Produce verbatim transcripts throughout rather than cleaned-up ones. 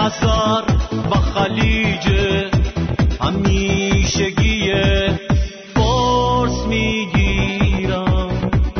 خزر و خلیج همیشگی فارس میگیرم.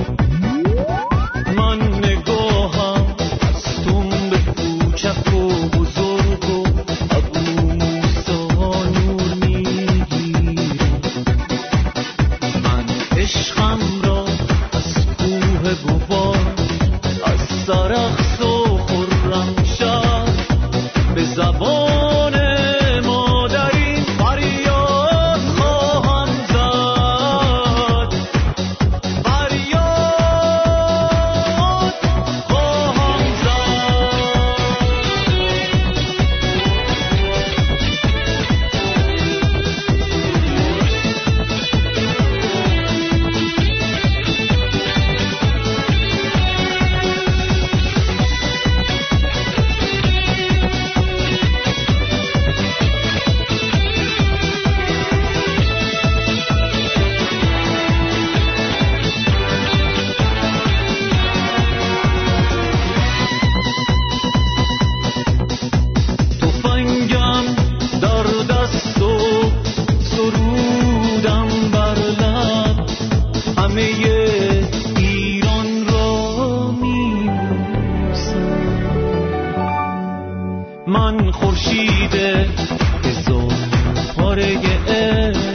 من نگاهم از تنب کوچک و بزرگ و ابو موسی نور میگیرم. من عشقم را از کوه گوار، از سرخس و خرمشهر به زبان مادری فریاد خواهم زد، فریاد خواهم زد. تفنگم در دست و سرودم بر لب، همه ایران را میبوسم. من خورشید هزار پاره